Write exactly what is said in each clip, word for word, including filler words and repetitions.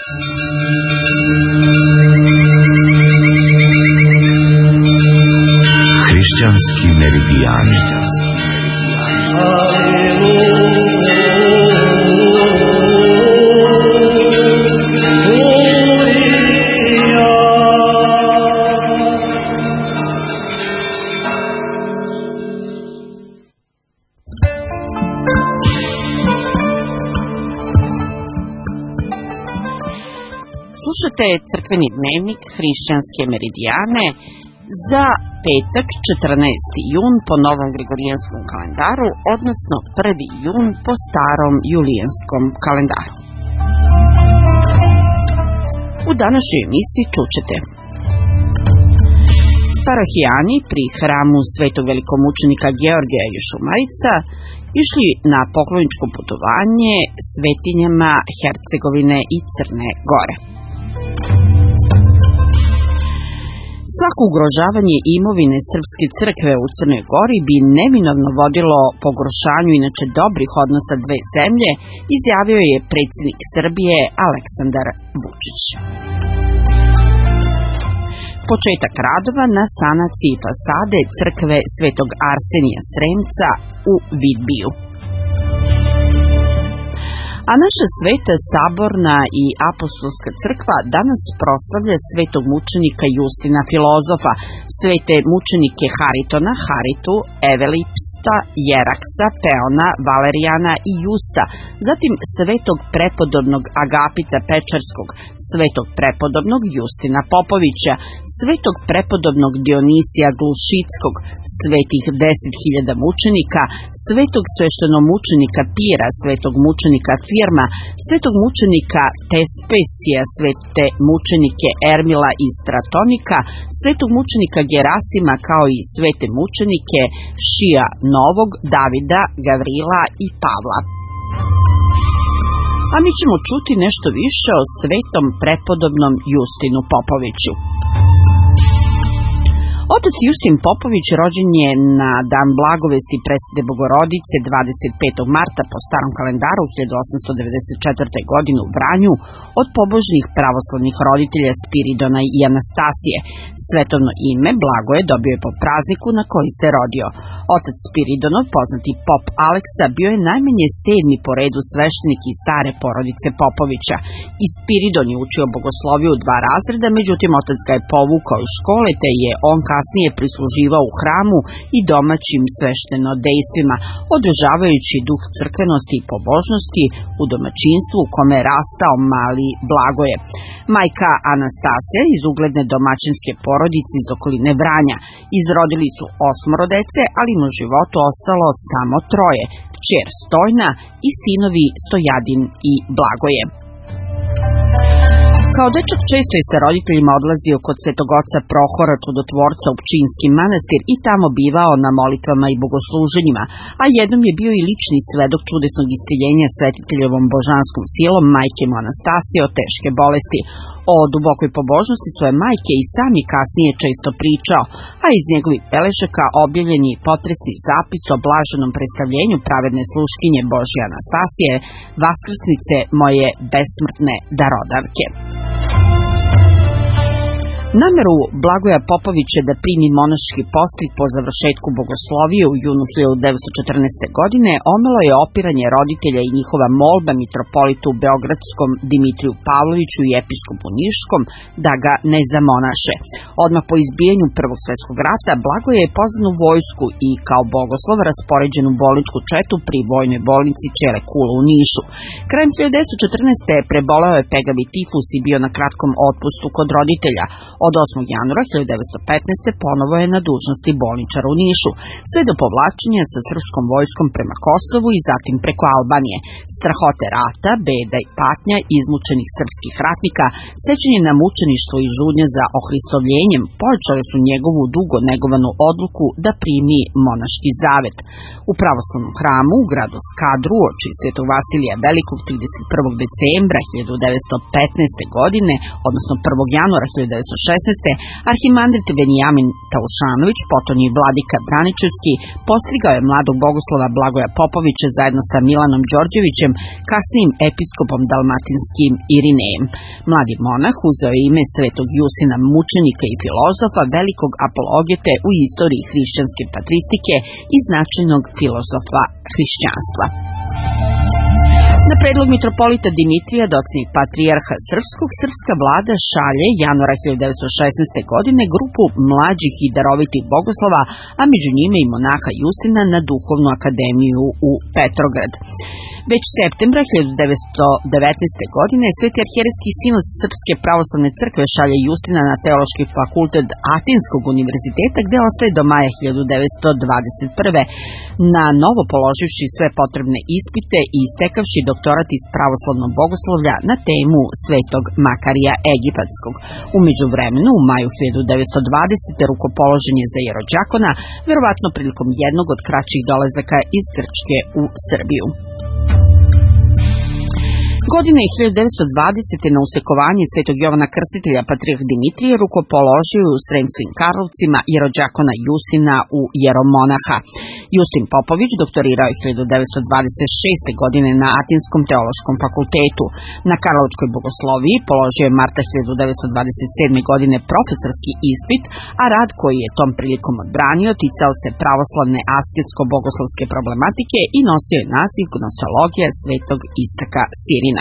Hrišćanski meridijani. Slušate crkveni dnevnik Hrišćanske meridijane za petak četrnaesti jun po novom Gregorijanskom kalendaru, odnosno prvi jun po starom Julijanskom kalendaru. U današnjoj emisiji čućete: parahijani pri hramu svetog velikomučenika Georgija iz Šumarjica išli na pokloničko putovanje svetinjama Hercegovine i Crne Gore. Svako ugrožavanje imovine Srpske crkve u Crnoj Gori bi neminovno vodilo pogoršanju inače dobrih odnosa dve zemlje, izjavio je predsjednik Srbije Aleksandar Vučić. Početak radova na sanaciji fasade crkve Svetog Arsenija Sremca u Vidbiju. A naša sveta saborna i apostolska crkva danas proslavlja svetog mučenika Justina Filozofa, svete mučenike Haritona, Haritu, Evelipsta, Jeraksa, Peona, Valerijana i Justa, zatim svetog prepodobnog Agapita Pečarskog, svetog prepodobnog Justina Popovića, svetog prepodobnog Dionisija Glušickog, svetih deset hiljada mučenika, svetog sveštenomučenika Pira, svetog mučenika Firma, svetog mučenika Tespesija, svete mučenike Ermila i Stratonika, svetog mučenika Gerasima, kao i svete mučenike Šija Novog, Davida, Gavrila i Pavla. A mi ćemo čuti nešto više o svetom prepodobnom Justinu Popoviću. Otac Justin Popović rođen je na dan blagovesti presvete Bogorodice dvadeset petog marta po starom kalendaru hiljadu osamsto devedeset četvrte. godine u Vranju od pobožnih pravoslavnih roditelja Spiridona i Anastasije. Svetovno ime Blagoje dobio je po prazniku na koji se rodio. Otac Spiridonov, poznati pop Aleksa, bio je najmanje sedmi po redu sveštenik iz stare porodice Popovića. I Spiridon je učio bogosloviju u dva razreda, međutim otac ga je povukao iz škole, te je on kasnije prisluživao u hramu i domaćim sveštenodejstvima, održavajući duh crkvenosti i pobožnosti u domaćinstvu u kome je rastao mali Blagoje. Majka Anastasija iz ugledne domaćinske porodice iz okoline Vranja. Izrodili su osmoro dece, ali im u životu ostalo samo troje: kćer Stojna i sinovi Stojadin i Blagoje. Kao dečak često je sa roditeljima odlazio kod svetog oca Prohora Čudotvorca u Pčinjski manastir i tamo bivao na molitvama i bogosluženjima, a jednom je bio i lični svedok čudesnog isceljenja svetiteljevom božanskom silom majke mu Anastasije od teške bolesti. O dubokoj pobožnosti svoje majke i sam je kasnije često pričao, a iz njegovih belešaka objavljen je potresni zapis o blaženom predstavljenju pravedne sluškinje Božje Anastasije, vaskrsnice moje besmrtne darodavke. Nameru Blagoja Popovića da primi monaški postit po završetku bogoslovije u junu hiljadu devetsto četrnaeste. godine omelo je opiranje roditelja i njihova molba mitropolitu Beogradskom Dimitriju Pavloviću i episkopu Niškom da ga ne zamonaše. Odmah po izbijanju Prvog svjetskog rata Blagoje je pozvan u vojsku i kao bogoslov raspoređen u bolničku četu pri vojnoj bolnici Čele Kula u Nišu. Krajem hiljadu devetsto četrnaeste. preboleo je pegavi tifus i bio na kratkom otpustu kod roditelja. Od osmog januara hiljadu devetsto petnaeste. ponovo je na dužnosti bolničara u Nišu, sve do povlačenja sa srpskom vojskom prema Kosovu i zatim preko Albanije. Strahote rata, beda i patnja izmučenih srpskih ratnika, sećanje na mučeništvo i žudnja za ohristovljenjem pojačale su njegovu dugo negovanu odluku da primi monaški zavet. U pravoslavnom hramu u gradu Skadru oči svetog Vasilija Velikog trideset prvog decembra hiljadu devetsto petnaeste. godine, odnosno prvog januara hiljadu devetsto šesnaeste. Arhimandrit Venijamin Taušanović, potonji vladika Braničevski, postrigao je mladog bogoslova Blagoja Popovića zajedno sa Milanom Đorđevićem, kasnijim episkopom dalmatinskim Irinejem. Mladi monah uzeo je ime svetog Jusina, mučenika i filozofa, velikog apologete u istoriji hrišćanske patristike i značajnog filozofa hrišćanstva. Na predlog mitropolita Dimitrija, docnijeg patrijarha srpskog, srpska vlada šalje januara hiljadu devetsto šesnaeste. godine grupu mlađih i darovitih bogoslova, a među njima i monaha Jusina na Duhovnu akademiju u Petrograd. Već septembra hiljadu devetsto devetnaeste. godine Sveti arhijerejski sinod Srpske pravoslavne crkve šalje Jusina na Teološki fakultet Atinskog univerziteta, gde ostaje do maja hiljadu devetsto dvadeset prve. Na novo položivši sve potrebne ispite i istekavši doktorat iz pravoslavnog bogoslovlja na temu Svetog Makarija Egipatskog. U međuvremenu, u maju hiljadu devetsto dvadesete. rukopoložen je za jerođakona, verovatno prilikom jednog od kraćih dolazaka iz Grčke u Srbiju. Godine hiljadu devetsto dvadesete. na usekovanje Svetog Jovana Krstitelja patrijarh Dimitrije rukopoložio u Sremskim Karlovcima jerođakona Jusina u jeromonaha. Jusin Popović doktorirao je hiljadu devetsto dvadeset šeste. godine na Atinskom teološkom fakultetu. Na Karlovačkoj bogosloviji položio je marta hiljadu devetsto dvadeset sedme. godine profesorski ispit, a rad koji je tom prilikom odbranio ticao se pravoslavne asketsko-bogoslovske problematike i nosio je naziv Gnosologija svetog Isaka Sirina.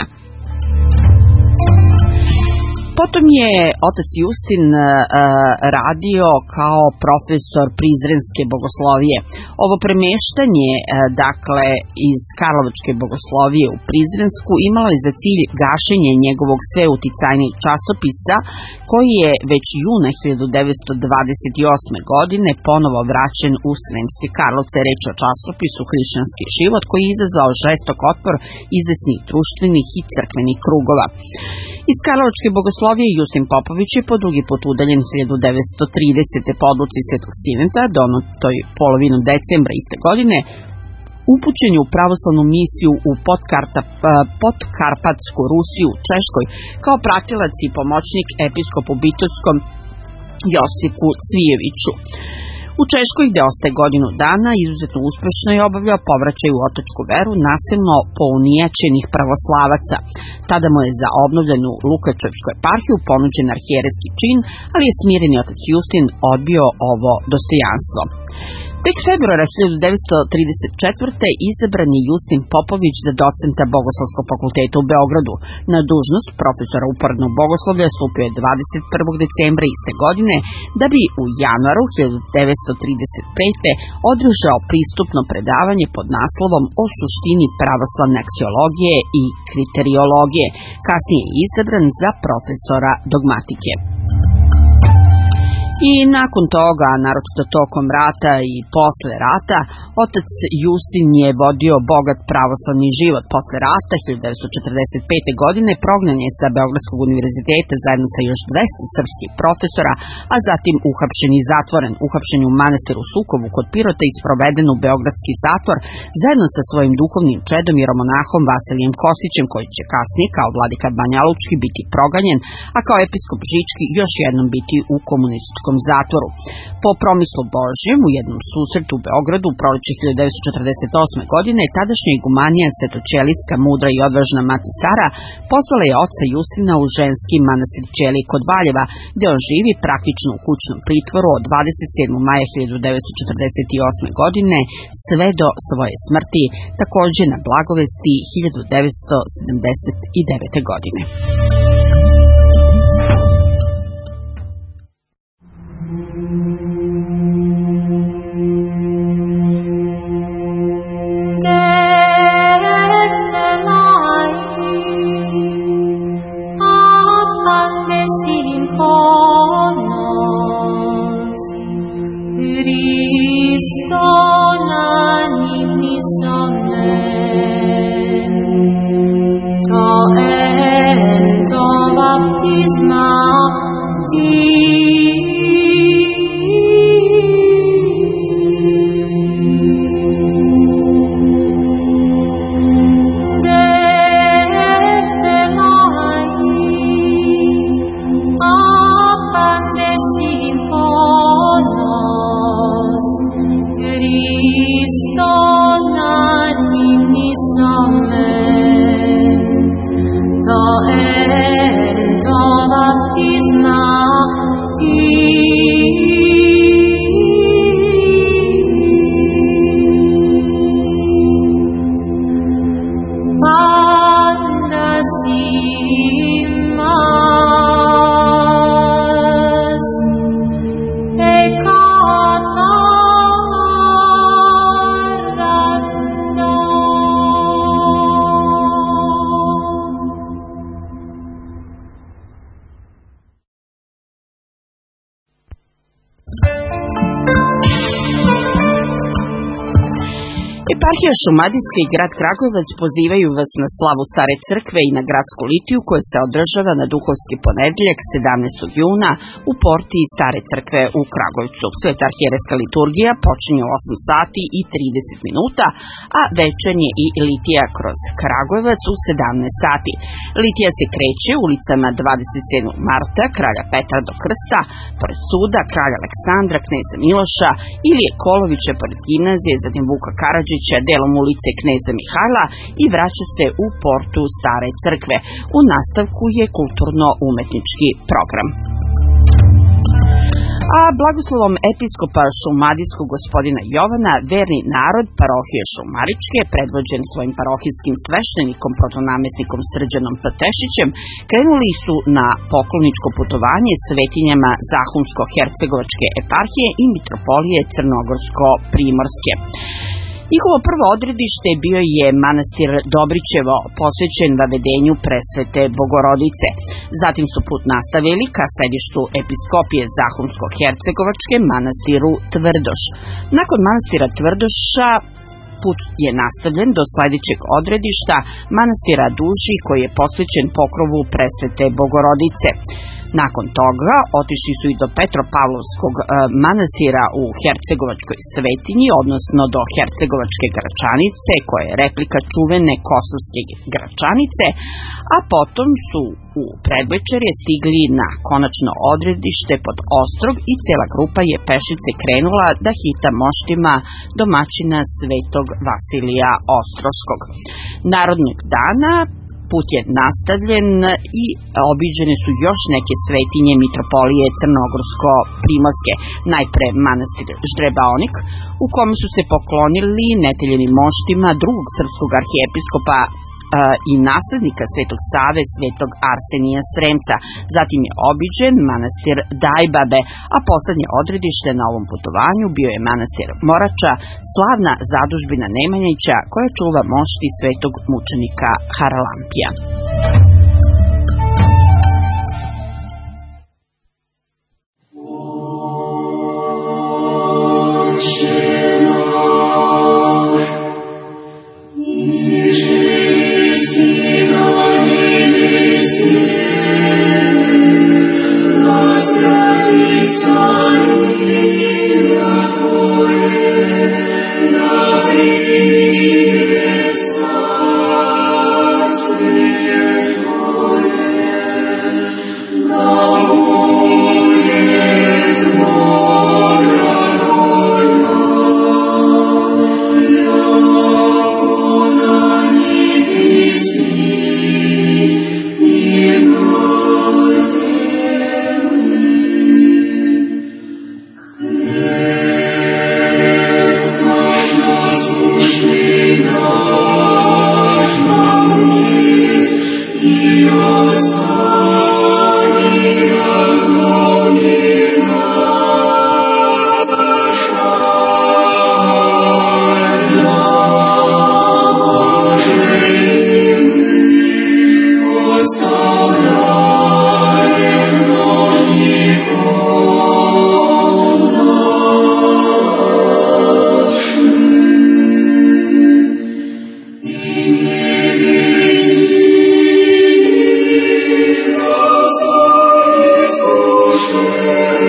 Potom je otac Justin uh, radio kao profesor prizrenske bogoslovije. Ovo premeštanje uh, dakle iz Karlovačke bogoslovije u Prizrensku imalo je za cilj gašenje njegovog sve uticajnijeg časopisa, koji je već juna hiljadu devetsto dvadeset osme. godine ponovo vraćen u Sremske Karlovce. Reč o časopisu Hrišćanski život, koji je izazvao žestok otpor izvesnih društvenih i crkvenih krugova. Iz Karlovačke bogoslovije Jusin Popović je po drugi put udaljen hiljadu devetsto tridesete. po odluci Svetog Sineta, donetoj polovinu decembra iste godine, upućen je u pravoslavnu misiju u Podkarpatsku Rusiju u Češkoj kao pratilac i pomoćnik episkopu Bitolskom Josipu Cvijeviću. U Češkoj, gde ostaje godinu dana, izuzetno uspešno je obavljao povraćaj u otočku veru nasilno pounijačenih pravoslavaca. Tada mu je za obnovljenu Lukačevsku eparhiju ponuđen arhijerejski čin, ali je smireni otac Justin odbio ovo dostojanstvo. Tek februara hiljadu devetsto trideset četvrte. izabran je Justin Popović za docenta Bogoslovskog fakulteta u Beogradu. Na dužnost profesora uporednog bogoslovlja stupio je dvadeset prvog decembra iste godine, da bi u januaru hiljadu devetsto trideset pete. održao pristupno predavanje pod naslovom O suštini pravoslavne aksiologije i kriteriologije. Kasnije je izabran za profesora dogmatike. I nakon toga, naročito tokom rata i posle rata, otac Justin je vodio bogat pravoslavni život. Posle rata, hiljadu devetsto četrdeset pete. godine, prognan je sa Beogradskog univerziteta zajedno sa još dvesta srpskih profesora, a zatim uhapšen i zatvoren. Uhapšen u manastiru Sukovu kod Pirota i sproveden u beogradski zatvor, zajedno sa svojim duhovnim čedom i romonahom Vasilijem Kostićem, koji će kasnije, kao vladika Banjalučki, biti proganjen, a kao episkop Žički još jednom biti u komunističkom zatvoru. Po promislu Božjem, u jednom susretu u Beogradu u proleće hiljadu devetsto četrdeset osme. godine, tadašnja igumanija svetoćelijska, mudra i odvažna mati Sara pozvala je oca Justina u ženski manastir Ćelije kod Valjeva, gde on živi praktično u kućnom pritvoru od dvadeset sedmog maja hiljadu devetsto četrdeset osme. godine sve do svoje smrti, takođe na Blagovesti hiljadu devetsto sedamdeset devete. godine. Bye. Eparhija Šumadijska i grad Kragujevac pozivaju vas na slavu Stare crkve i na gradsku litiju koja se održava na Duhovski ponedeljak sedamnaestog juna u porti Stare crkve u Kragujevcu. Sveta arhijerejska liturgija počinje u osam sati i trideset minuta, a večernje i litija kroz Kragujevac u sedamnaest sati. Litija se kreće ulicama dvadeset sedmog marta, Kralja Petra do Krsta, pored suda, Kralja Aleksandra, Kneza Miloša, Ilije Kolovića pored gimnazije, zatim Vuka Karadžića, delom ulice Kneza Mihajla i vraća se u portu Stare crkve. U nastavku je kulturno-umetnički program. A blagoslovom episkopa šumadijskog gospodina Jovana, verni narod parohije Šumaričke, predvođen svojim parohijskim sveštenikom protonamestnikom Srđanom Patešićem, krenuli su na pokloničko putovanje svetinjama Zahumsko-hercegovačke eparhije i mitropolije Crnogorsko-primorske. Njihovo prvo odredište bio je manastir Dobrićevo, posvećen vavedenju presvete Bogorodice. Zatim su put nastavili ka sedištu episkopije Zahumsko-hercegovačke, manastiru Tvrdoš. Nakon manastira Tvrdoša put je nastavljen do sledećeg odredišta, manastira Duži, koji je posvećen pokrovu presvete Bogorodice. Nakon toga otišli su i do Petropavlovskog manastira u Hercegovačkoj svetinji, odnosno do Hercegovačke Gračanice, koja je replika čuvene Kosovske Gračanice, a potom su u predvečerje stigli na konačno odredište pod Ostrog i cela grupa je pešice krenula da hita moštima domaćina Svetog Vasilija Ostroškog. Narodnog dana put je nastavljen i obiđene su još neke svetinje mitropolije Crnogorsko-primorske. Najpre manastir Ždrebaonik, u kome su se poklonili neteljenim moštima drugog srpskog arhijepiskopa i naslednika Svetog Save, Svetog Arsenija Sremca. Zatim je obiđen manastir Dajbabe, a poslednje odredište na ovom putovanju bio je manastir Morača, slavna zadužbina Nemanjića koja čuva mošti svetog mučenika Haralampija. Thank you.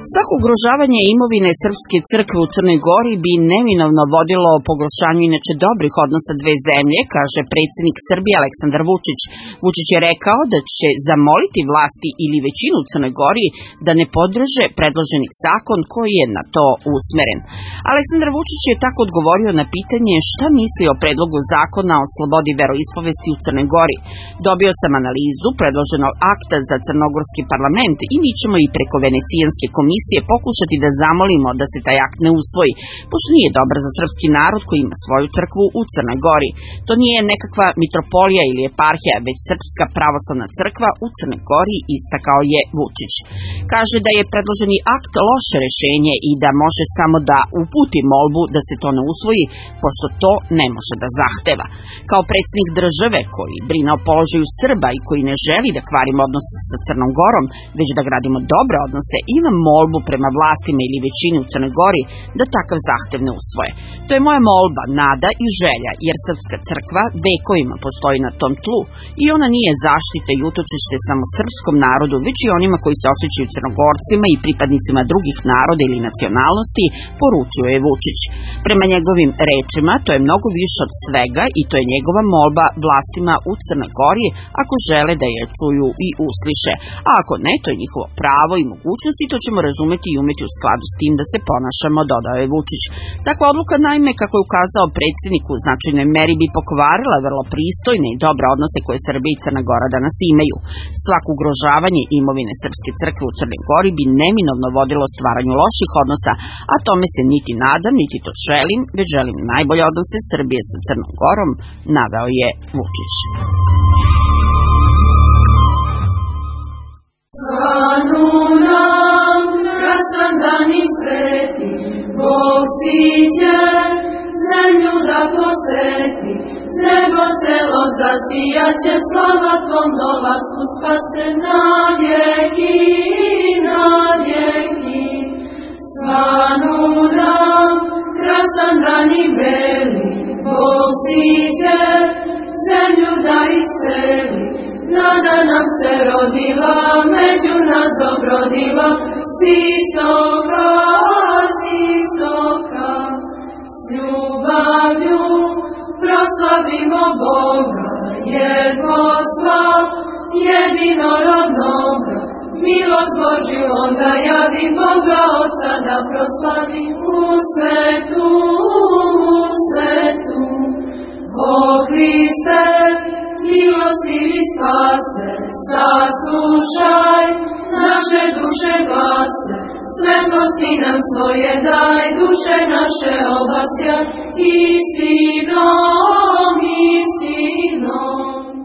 Svako ugrožavanje imovine Srpske crkve u Crnoj Gori bi neminovno vodilo pogoršanju inače dobrih odnosa dve zemlje, kaže predsjednik Srbije Aleksandar Vučić. Vučić je rekao da će zamoliti vlasti ili većinu u Crnoj Gori da ne podrže predloženi zakon koji je na to usmeren. Aleksandar Vučić je tako odgovorio na pitanje šta misli o predlogu zakona o slobodi veroispovesti u Crnoj Gori. Dobio sam analizu predloženog akta za crnogorski parlament i mi ćemo i preko Venecijanske komisije pokušati da zamolimo da se taj akt ne usvoji, pošto nije dobar za srpski narod koji ima svoju crkvu u Crnoj Gori. To nije nekakva mitropolija ili eparhija, već Srpska pravoslavna crkva u Crnoj Gori, istakao je Vučić. Kaže da je predloženi akt loše rešenje i da može samo da uputi molbu da se to ne usvoji, pošto to ne može da zahteva. Kao predsjednik države koji brine o položaju Srba i koji ne želi da kvarimo odnose sa Crnom Gorom, već da gradimo dobre odnose, imam molbu prema vlastima ili većini u Crnoj Gori da takav zahtev ne usvoje. To je moja molba, nada i želja, jer Srpska crkva vekovima postoji na tom tlu i ona nije zaštita i utočište samo srpskom narodu, već i onima koji se osjećaju Crnogorcima i pripadnicima drugih naroda ili nacionalnosti, poručio je Vučić. Prema njegovim rečima, to je mnogo više od svega i to je njegova molba vlastima u Crnoj Gori ako žele da je čuju i usliše. A ako ne, to je njihovo pravo i mogućnost i to ćemo razumeti i umeti u skladu s tim da se ponašamo, dodao je Vučić. Takva odluka, naime, kako je ukazao predsjednik, u značajnoj meri bi pokvarila vrlo pristojne i dobre odnose koje Srbija i Crna Gora danas imaju. Svako ugrožavanje imovine Srpske crkve u Crnoj Gori bi neminovno vodilo stvaranju loših odnosa, a tome se niti nadam, niti to želim, već želim najbolje odnose Srbije sa Crnom Gorom, naveo je Vučić. Svanu nam, krasan dan i sveti, Bog siđe, zemlju da poseti, nebo celo zasijaće, slava tvom dolasku spase na vjeki, na vjeki. Svanu nam, krasan dan i beli, Bog siđe, zemlju da iseli, nada nam se rodila, među nas dobrodila, sisoka, sisoka. S ljubavlju proslavimo Boga, jer poslao jedinorodnoga. Milost Božju onda javi, Boga Otca da proslavi u svetu, u svetu. O Hriste, milostivi spase, saslušaj naše duše glase, svetlosti nam svoje daj, duše naše obasja, istinom, istinom.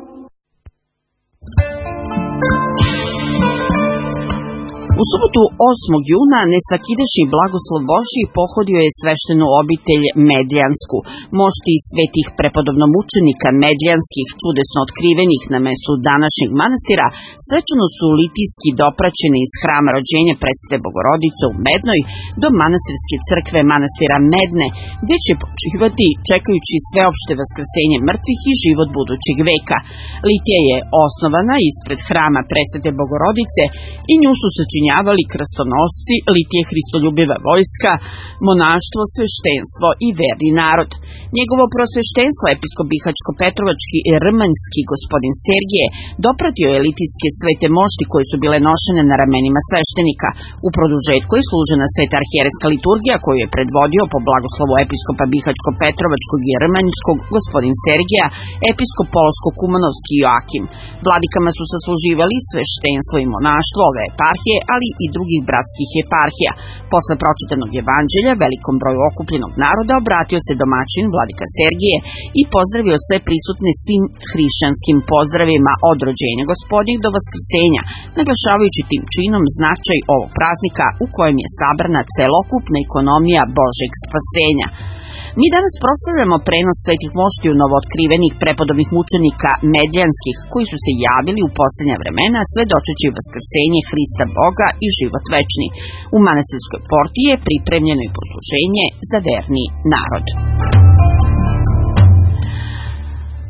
U subotu osmog juna nesvakidašnji blagoslov Božji pohodio je sveštenu obitelj Medljansku. Mošti svetih prepodobnomučenika Medljanskih, čudesno otkrivenih na mestu današnjeg manastira, svečano su litijski dopraćeni iz hrama rođenja Presvete Bogorodice u Mednoj do manastirske crkve manastira Medne, gdje će počivati čekajući sveopšte vaskrsenje mrtvih i život budućeg veka. Litija je osnovana ispred hrama Presvete Bogorodice i nju su sačinjavali krstonosci, Litije hristoljubiva vojska, monaštvo, sveštenstvo i verni narod. Njegovo prosveštenstvo, episkop Bihačko-Petrovački i Rmanjski gospodin Sergije, dopratio je litijske svete mošti koje su bile nošene na ramenima sveštenika. U produžetku je služena sveta arhijerejska liturgija koju je predvodio po blagoslovu episkopa Bihačko-Petrovačkog i Rmanjskog gospodin Sergija, episkop Pološko-Kumanovski Joakim. Vladikama su sasluživali sveštenstvo i monaštvo ove eparhije, ali i drugih bratskih eparhija. Posle pročitanog evanđelja velikom broju okupljenog naroda obratio se domaćin vladika Sergije i pozdravio sve prisutne svim hrišćanskim pozdravima od rođenja Gospodnjeg do vaskrsenja, naglašavajući tim činom značaj ovog praznika u kojem je sabrana celokupna ekonomija Božjeg spasenja. Mi danas proslavljamo prenos svetih moštiju novootkrivenih prepodobnih mučenika Medljanskih, koji su se javili u posljednja vremena svedočeći vaskrsenje Hrista Boga i život večni. U manastirskoj porti je pripremljeno i posluženje za verni narod.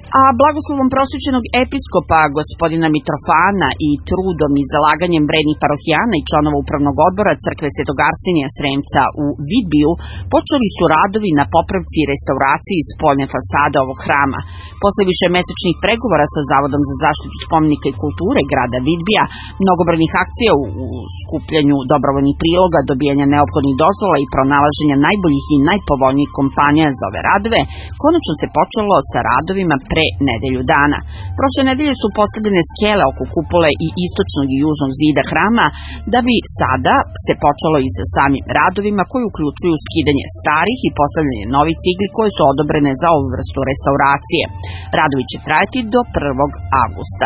A blagoslovom prosvećenog episkopa gospodina Mitrofana i trudom i zalaganjem vrednih parohijana i članova upravnog odbora crkve Svetog Arsenija Sremca u Vidbiju počeli su radovi na popravci i restauraciji spoljne fasade ovog hrama. Posle višemesečnih pregovora sa Zavodom za zaštitu spomenika i kulture grada Vidbija, mnogobrojnih akcija u skupljanju dobrovoljnih priloga, dobijanja neophodnih dozvola i pronalaženja najboljih i najpovoljnijih kompanija za ove radove, konačno se počelo sa radovima pre nedelju dana. Prošle nedelje su postavljene skele oko kupole i istočnog i južnog zida hrama, da bi sada se počelo i sa samim radovima koji uključuju skidanje starih i postavljanje novih cigli koje su odobrene za ovu vrstu restauracije. Radovi će trajati do prvog avgusta.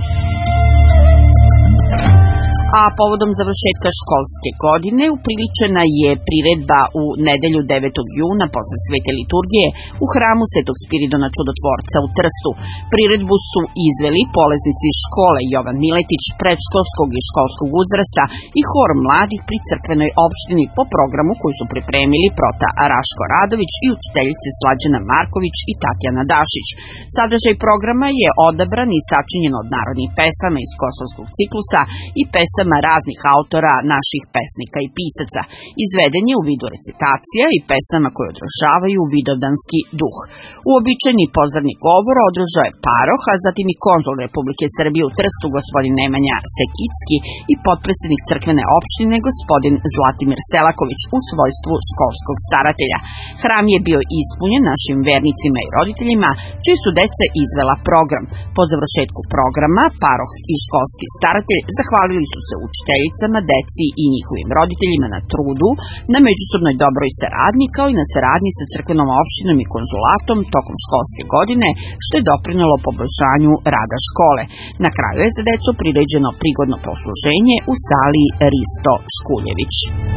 A povodom završetka školske godine upriličena je priredba u nedelju devetog juna posle svete liturgije u hramu Svetog Spiridona Čudotvorca u Trstu. Priredbu su izveli polaznici škole Jovan Miletić predškolskog i školskog uzrasta i hor mladih pri crkvenoj opštini po programu koji su pripremili Prota Raško Radović i učiteljice Slađana Marković i Tatjana Dašić. Sadržaj programa je odabran i sačinjen od narodnih pesama iz kosovskog ciklusa i pesama raznih autora, naših pesnika i pisaca. Izveden je u vidu recitacija i pesama koje odražavaju vidovdanski duh. Uobičajeni pozdravni govor održao je paroh, a zatim i konzul Republike Srbije u Trstu gospodin Nemanja Sekicki i potpredsednik crkvene opštine gospodin Zlatimir Selaković u svojstvu školskog staratelja. Hram je bio ispunjen našim vernicima i roditeljima, čiji su deca izvela program. Po završetku programa, paroh i školski staratelj zahvalili su se učiteljicama, deci i njihovim roditeljima na trudu, na međusobnoj dobroj saradnji, kao i na saradnji sa crkvenom opštinom i konzulatom tokom školske godine, što je doprinelo poboljšanju rada škole. Na kraju je za decu priređeno prigodno posluženje u sali Risto Škuljević.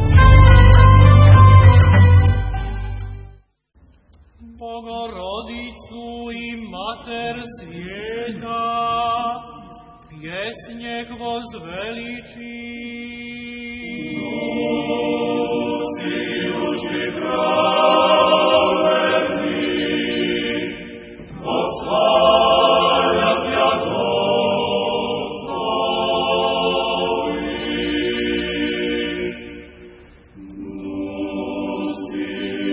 Bogorodicu i mater svijeta, pjesnjeg voзвеличи. Dusi duši pravedni, oslavljat ja Gospodi. Dusi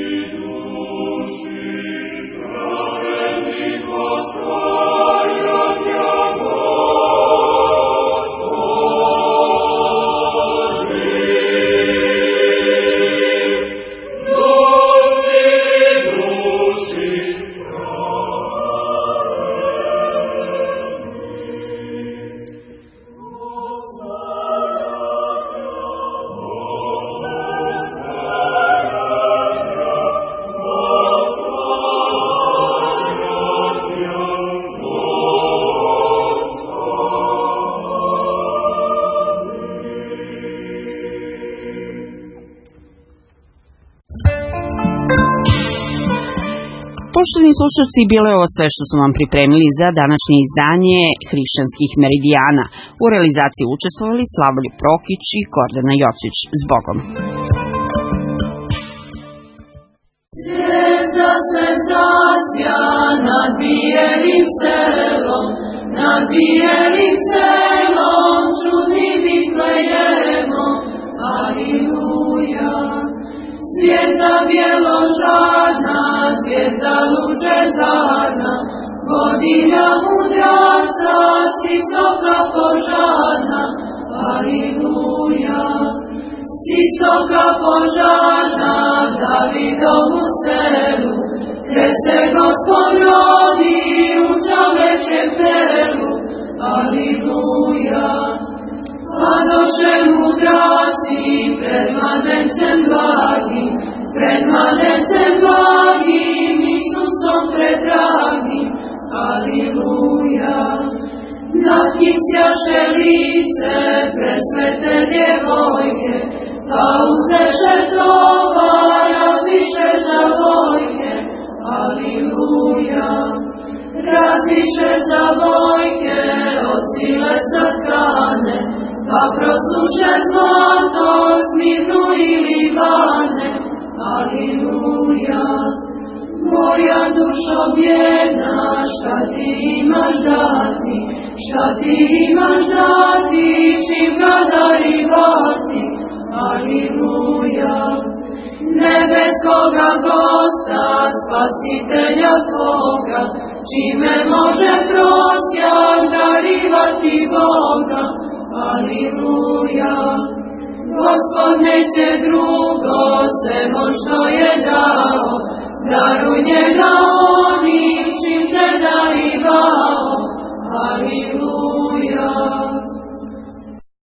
duši pravedni, oslavljat ja Poštovani slušalci, bilo je ovo sve što smo vam pripremili za današnje izdanje Hrišćanskih meridijana. U realizaciji učestvovali Slavoljub Prokić i Gordana Jocić. Zbogom! Zvijezda se zasja nad bijelim selom, nad bijelim selom, čudnim Vitlejemom, Aliluja. Zvijezda bjeložadna, zvijezda lučezarna, vodilja mudraca, s istoka požarna, Aliluja. S istoka požarna, Davidovu selu, gdje se Gospod rodi u čovečem telu, Aliluja. Padoše mudraci pred mladencem blagim, pred mladencem blagim, Isusom predragim, Aliluja. Natkih sjaše lice presvete djevojke, pa uzeše tovar, raziše za vojke, Aliluja. Raziše za vojke, od sile zatkane, pa prosuše zlato, smirnu i livane, Aliluja. Moja dušo bjedna, šta ti imaš dati, šta ti imaš dati, čim ga darivati, aliluja. Nebeskoga gosta, spasitelja tvoga, čime može prosjak darivati Boga, aliluja. Gospod neće drugo, semo što je dao, daruj njega onim čim te darivao, aliluja.